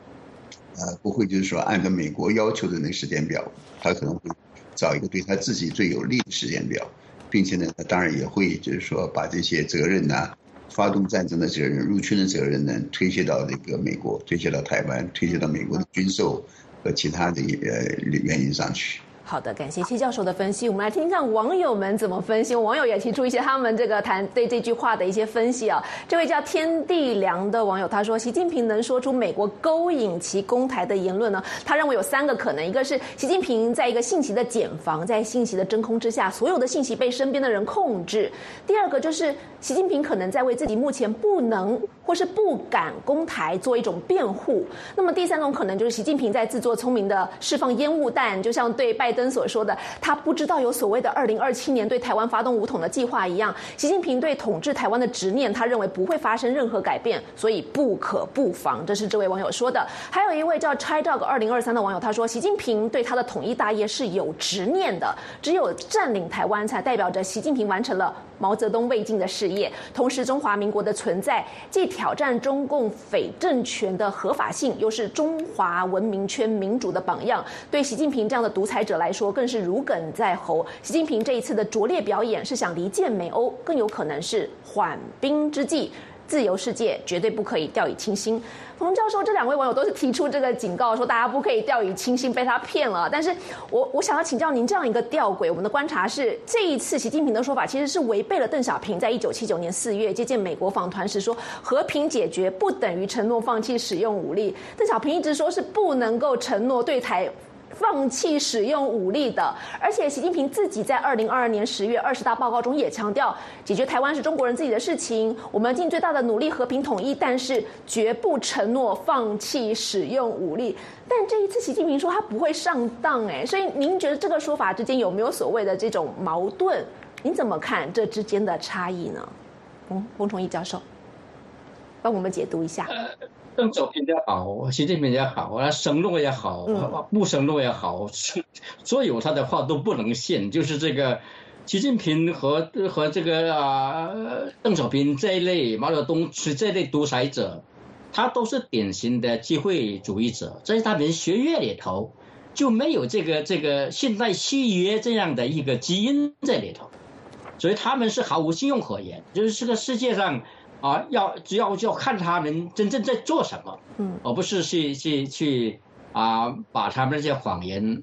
说按照美国要求的那个时间表，他可能会找一个对他自己最有利的时间表，并且呢，他当然也会就是说把这些责任发动战争的责任、入侵的责任呢，推卸到这个美国，推卸到台湾，推卸到美国的军售和其他的原因上去。 好的，感谢谢教授的分析。我们来听听看网友们怎么分析。网友也提出一些他们这个对这句话的一些分析啊。这位叫天地良的网友他说，习近平能说出美国勾引其攻台的言论呢？他认为有3个可能，一个是习近平在一个信息的茧房，在信息的真空之下，所有的信息被身边的人控制；第二个就是习近平可能在为自己目前不能或是不敢攻台做一种辩护。那么第3种可能就是习近平在自作聪明的释放烟雾弹，就像对拜登所说的，他不知道有所谓的2027年对台湾发动武统的计划一样。习近平对统治台湾的执念，他认为不会发生任何改变，所以不可不防。这是这位网友说的。还有一位叫 ChaiDog2023 的网友，他说，习近平对他的统一大业是有执念的，只有占领台湾才代表着习近平完成了毛泽东未尽的事业。同时，中华民国的存在既挑战中共匪政权的合法性，又是中华文明圈民主的榜样。对习近平这样的独裁者来说，更是如鲠在喉。习近平这一次的拙劣表演是想离间美欧，更有可能是缓兵之计。自由世界绝对不可以掉以轻心。冯教授，这2位网友都是提出这个警告，说大家不可以掉以轻心，被他骗了。但是我想要请教您这样一个吊诡，我们的观察是，这一次习近平的说法其实是违背了邓小平在1979年4月接见美国访团时说，和平解决不等于承诺放弃使用武力。邓小平一直说是不能够承诺对台放弃使用武力的，而且习近平自己在2022年10月20大报告中也强调，解决台湾是中国人自己的事情，我们尽最大的努力和平统一，但是绝不承诺放弃使用武力。但这一次习近平说他不会上当，所以您觉得这个说法之间有没有所谓的这种矛盾？您怎么看这之间的差异呢？翁崇义教授，帮我们解读一下。 邓小平也好，习近平也好，他生动也好，不生动也好，所有他的话都不能信。就是这个习近平和这个邓小平这一类、毛泽东是这类独裁者，他都是典型的机会主义者，在他们血液里头就没有这个现代契约这样的一个基因在里头，所以他们是毫无信用可言。就是这个世界上。只要看他们真正在做什么，而不是去把他们这些谎言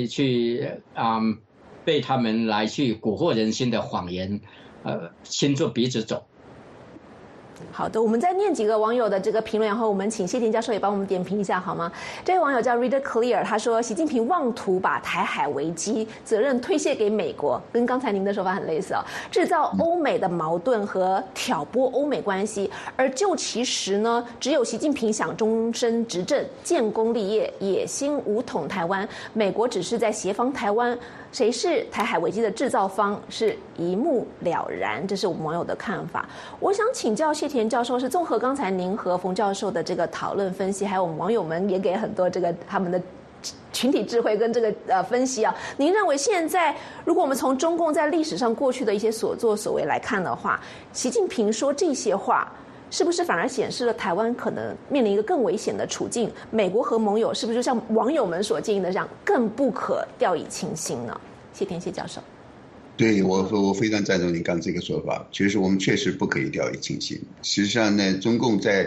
被他们来去蛊惑人心的谎言，牵着鼻子走。 好的，我们再念几个网友的这个评论，然后我们请谢田教授也帮我们点评一下好吗？这位网友叫 Reader Clear， 他说习近平妄图把台海危机责任推卸给美国，跟刚才您的说法很类似制造欧美的矛盾和挑拨欧美关系，而就其实呢，只有习近平想终身执政、建功立业、野心武统台湾，美国只是在协防台湾。谁是台海危机的制造方是一目了然，这是我们网友的看法。我想请教谢田教授，是综合刚才您和冯教授的这个讨论分析，还有我们网友们也给很多这个他们的群体智慧跟这个分析啊。您认为现在如果我们从中共在历史上过去的一些所作所为来看的话，习近平说这些话是不是反而显示了台湾可能面临一个更危险的处境？美国和盟友是不是就像网友们所建议的这样，更不可掉以轻心呢？谢田谢教授， 对我非常赞同你刚这个说法。其实我们确实不可以掉以轻心。实际上呢，中共在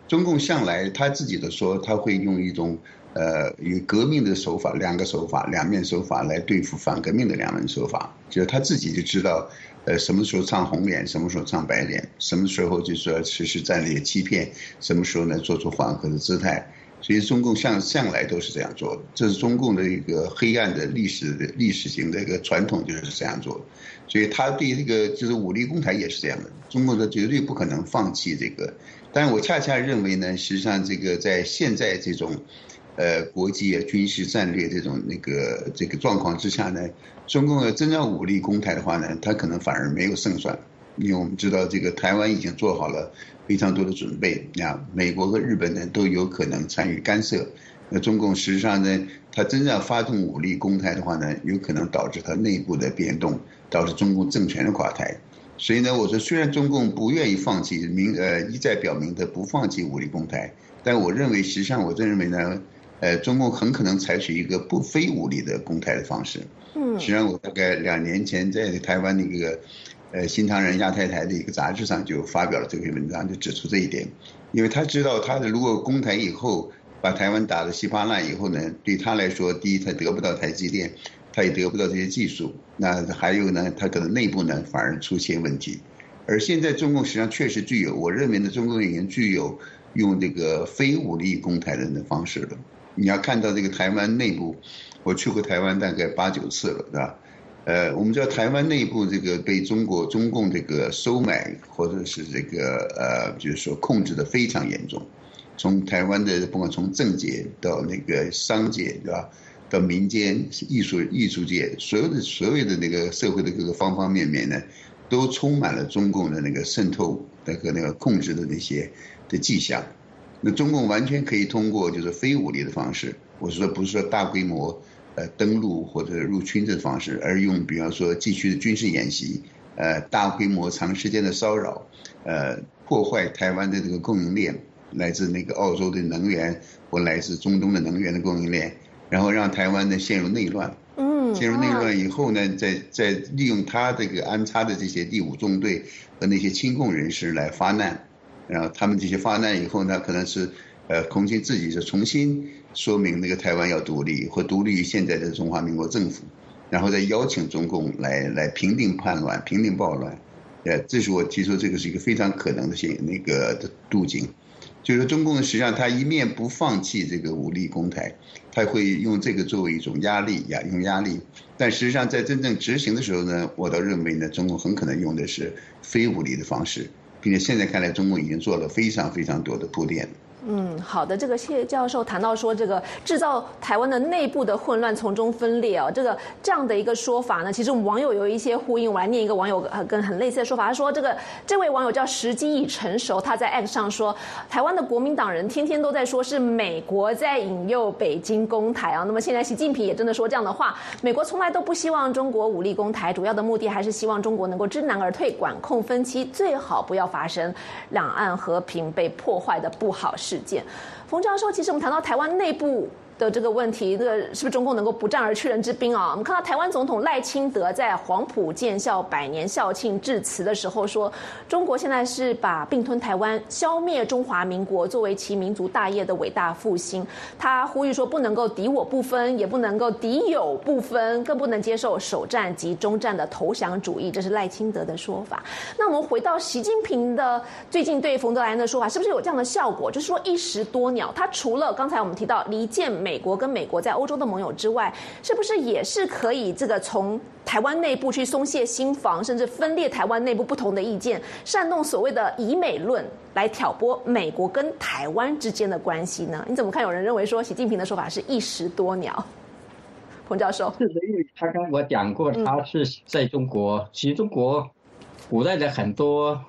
中共向来他自己的说，他会用一种以革命的手法，两面手法来对付反革命的两面手法，就是他自己就知道，什么时候唱红脸，什么时候唱白脸，什么时候就说实施战略欺骗，什么时候呢做出缓和的姿态。所以中共向来都是这样做的，这是中共的一个黑暗的历史型的一个传统，就是这样做的。所以他对这个就是武力攻台也是这样的，中共的绝对不可能放弃这个。但是我恰恰认为呢，实际上这个在现在这种国际军事战略这种这个状况之下呢，中共要真正武力攻台的话呢，他可能反而没有胜算。因为我们知道这个台湾已经做好了非常多的准备，美国和日本呢都有可能参与干涉。那中共实际上呢，他真正发动武力攻台的话呢，有可能导致他内部的变动，导致中共政权的垮台。所以呢，我说虽然中共不愿意放弃，一再表明他不放弃武力攻台，但我认为实际上我认为呢，中共很可能采取一个不非武力的攻台的方式。实际上我大概2年前在台湾那个新唐人亚太台的一个杂志上就发表了这篇文章，就指出这一点。因为他知道他如果攻台以后把台湾打得稀巴烂以后呢，对他来说，第一他得不到台积电，他也得不到这些技术，那还有呢，他可能内部呢反而出现问题。而现在中共实际上确实具有，我认为呢，中共已经具有用这个非武力攻台的方式了。你要看到这个台湾内部，我去过台湾大概8、9次了，对吧？我们知道台湾内部这个被中共这个收买，或者是这个就是说控制的非常严重。从台湾的不管从政界到那个商界，对吧？到民间艺术界，所有的那个社会的各个方方面面呢，都充满了中共的那个渗透那个控制的那些的迹象。那中共完全可以通过就是非武力的方式，我是说不是说大规模登陆或者入侵的方式，而用比方说继续的军事演习，大规模长时间的骚扰，破坏台湾的这个供应链，来自那个澳洲的能源或来自中东的能源的供应链，然后让台湾呢陷入内乱。陷入内乱以后呢，再利用他这个安插的这些第5纵队和那些亲共人士来发难，然后他们这些发难以后呢，可能是空军自己是重新说明那个台湾要独立或独立于现在的中华民国政府，然后再邀请中共来平定叛乱、平定暴乱。这是我提出这个是一个非常可能的的路径。就是中共实际上他一面不放弃这个武力攻台，他会用这个作为一种压力，但实际上在真正执行的时候呢，我倒认为呢，中共很可能用的是非武力的方式，并且现在看来中共已经做了非常非常多的铺垫。 好的，这个谢教授谈到说，这个制造台湾的内部的混乱，从中分裂这样的一个说法呢，其实我们网友有一些呼应。我来念一个网友跟很类似的说法，他说这位网友叫时机已成熟，他在 X 上说，台湾的国民党人天天都在说是美国在引诱北京攻台啊。那么现在习近平也真的说这样的话，美国从来都不希望中国武力攻台，主要的目的还是希望中国能够知难而退，管控分歧，最好不要发生两岸和平被破坏的不好事件。冯教授，其实我们谈到台湾内部的这个问题，这个是不是中共能够不战而屈人之兵啊？我们看到台湾总统赖清德在黄埔建校100年校庆致辞的时候说，中国现在是把并吞台湾、消灭中华民国作为其民族大业的伟大复兴。他呼吁说，不能够敌我不分，也不能够敌友不分，更不能接受首战及中战的投降主义，这是赖清德的说法。那我们回到习近平的最近对冯德莱恩的说法，是不是有这样的效果？就是说一石多鸟，他除了刚才我们提到离间美国跟美国在欧洲的盟友之外，是不是也是可以这个从台湾内部去松懈心防，甚至分裂台湾内部不同的意见，煽动所谓的以美论，来挑拨美国跟台湾之间的关系呢？你怎么看？有人认为说习近平的说法是一石多鸟。彭教授， 是的，因为他跟我讲过，他是在中国，其实中国古代的很多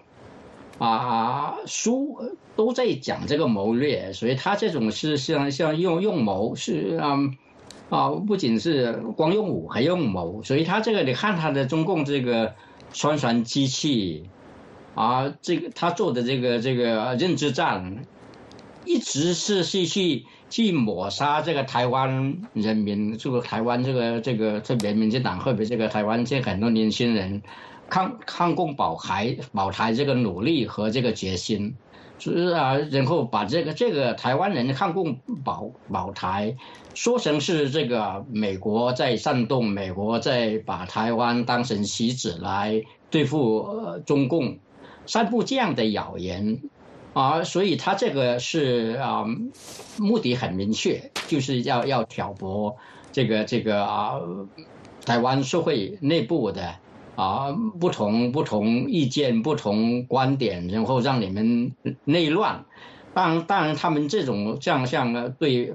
书都在讲这个谋略，所以他这种是像用谋是不仅是光用武还用谋，所以他这个你看他的中共这个宣传机器这个他做的这个认知战，一直是去抹杀这个台湾人民，这个台湾这个特别民进党，特别这个台湾这很多年轻人抗共保台这个努力和这个决心， 然后把这个台湾人抗共保台说成是这个美国在煽动，美国在把台湾当成棋子来对付中共，散布这样的谣言所以他这个是目的很明确，就是要挑拨这个台湾社会内部的不同意见、不同观点，然后让你们内乱。当然，他们这种像对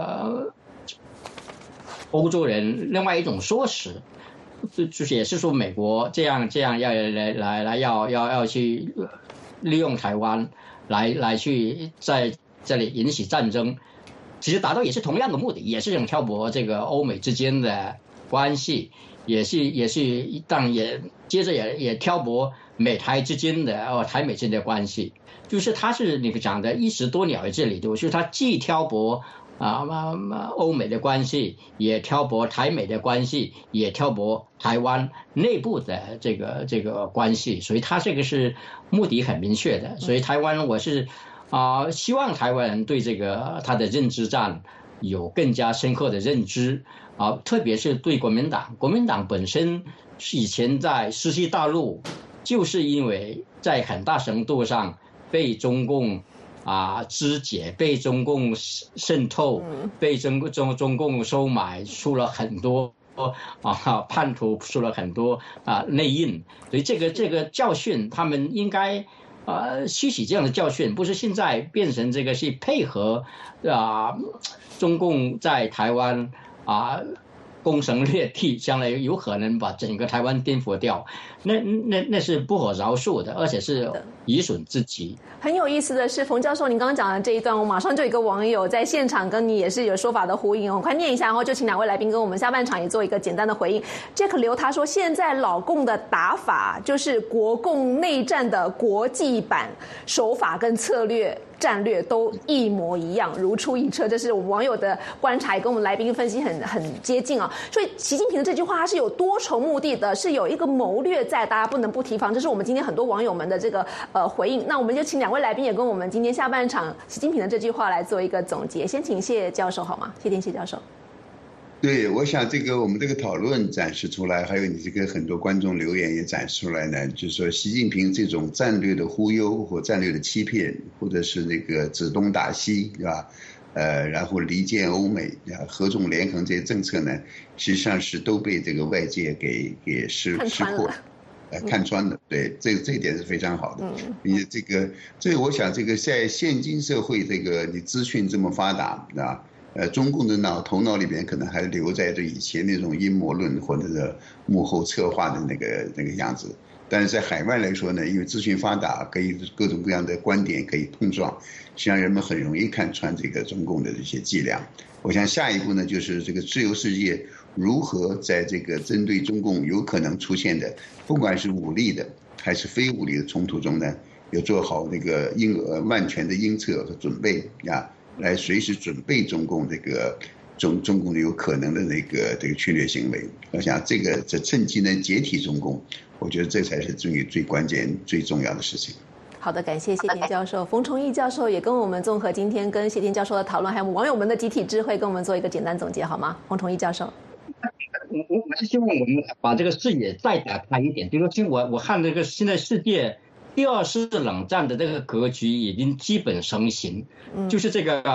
欧洲人另外一种说辞，就是也是说美国这样要去利用台湾来去在这里引起战争，其实达到也是同样的目的，也是想挑拨这个欧美之间的关系。也是，当然也接着也挑拨美台之间的台美之间的关系，就是它是你讲的一石多鸟在这里，就是它既挑拨欧美的关系，也挑拨台美的关系，也挑拨台湾内部的这个关系，所以它这个是目的很明确的。所以台湾我是希望台湾人对这个他的认知战有更加深刻的认知。特别是对国民党本身以前在世纪大陆，就是因为在很大程度上被中共肢解，被中共渗透，被中共收买，出了很多叛徒，出了很多内应，所以这个教训他们应该吸取这样的教训，不是现在变成这个是配合中共在台湾攻城略地，将来有可能把整个台湾颠覆掉，那是不可饶恕的，而且是以损之极。 很有意思的是，冯教授您刚刚讲的这一段，我马上就有一个网友在现场跟你也是有说法的呼应，我快念一下，然后就请两位来宾跟我们下半场也做一个简单的回应。Jack 刘他说，现在老共的打法就是国共内战的国际版，手法跟策略战略都一模一样，如出一辙。这是我们网友的观察，也跟我们来宾分析很接近所以习近平的这句话，它是有多重目的的，是有一个谋略在，大家不能不提防。这是我们今天很多网友们的这个回应。那我们就请两位来宾也跟我们今天下半场习近平的这句话来做一个总结。先请谢教授好吗？谢天谢教授。 对，我想我们这个讨论展示出来，还有你这个很多观众留言也展示出来呢，就是说习近平这种战略的忽悠或战略的欺骗，或者是那个指东打西，对吧？然后离间欧美合纵连横这些政策呢，实际上是都被这个外界给识破，看穿了。对，这一点是非常好的。你我想在现今社会，你资讯这么发达中共的头脑里边可能还留在以前那种阴谋论或者是幕后策划的那个样子。但是在海外来说呢，因为资讯发达，可以各种各样的观点可以碰撞，实际上人们很容易看穿中共的这些伎俩。我想下一步呢，就是自由世界如何在针对中共有可能出现的，不管是武力的还是非武力的冲突中呢，有做好万全的应策和准备来随时准备中共中共有可能的这个侵略行为。我想这趁机呢解体中共，我觉得这才是最关键最重要的事情。 好的，感谢谢天教授。冯崇义教授也跟我们综合今天跟谢天教授的讨论，还有网友们的集体智慧，跟我们做一个简单总结好吗？冯崇义教授。 我是希望我们把这个视野再打开一点，比如说我看现在世界第二次冷战的这个格局已经基本成型，就是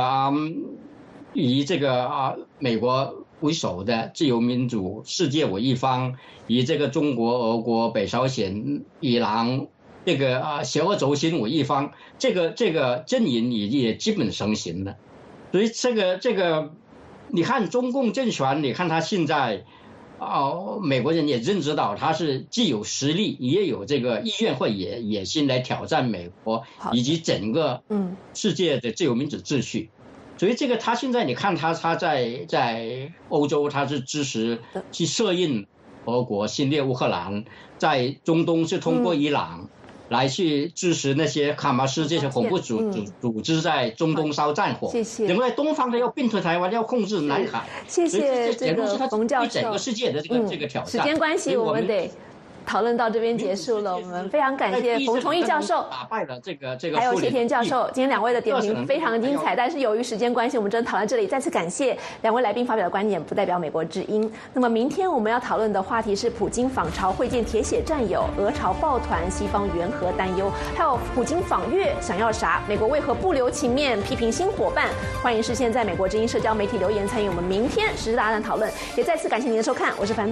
以美国为首的自由民主世界为一方，以中国、俄国、北朝鲜、伊朗邪恶轴心为一方，这个阵营也基本成型了。所以你看中共政权，你看他现在美国人也认知到他是既有实力也有意愿或野心来挑战美国以及整个世界的自由民主秩序。所以他现在你看他在欧洲他是支持去策应俄国侵略乌克兰，在中东是通过伊朗来去支持那些哈马斯这些恐怖组织在中东烧战火。 谢谢。 因为东方的要并吞台湾，要控制南海。 谢谢冯教授。 对整个世界的这个挑战。 时间关系，我们得讨论到这边结束了，我们非常感谢冯崇义教授打败了这个还有谢天教授，今天两位的点评非常精彩，但是由于时间关系，我们真的讨论这里。再次感谢两位来宾发表的观点，不代表美国之音。那么明天我们要讨论的话题是普京访朝会见铁血战友，俄朝抱团，西方援核担忧，还有普京访越想要啥？美国为何不留情面批评新伙伴？欢迎事先在美国之音社交媒体留言参与我们明天时事大战讨论。也再次感谢您的收看，我是樊。